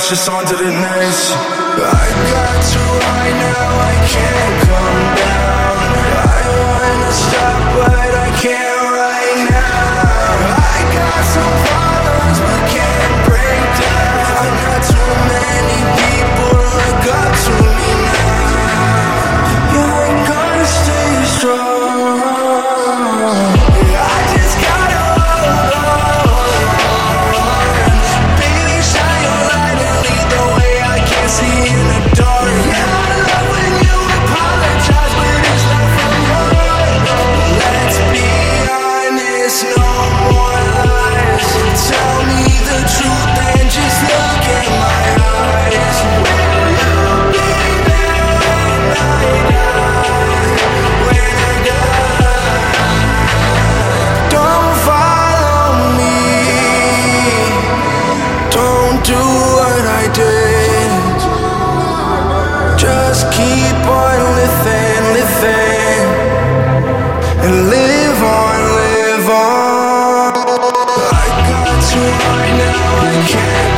just on to the next. I got to right now, I can't come down. I wanna stop, but I can't right now. I got some problems, but can't break down. Not too many people look up to me now. Yeah, I gotta stay strong. I just gotta hold on. Baby, shine your light and lead the way. I can't see in the dark. Yeah, I love when you apologize, but it's not from your heart. Let's be honest, no more lies. Tell me the truth and just look in my eyes. Will you be there when I die? When I die? Don't follow me. Don't do what I did. Just keep on living, living, and live on, live on. I got to right now, I can't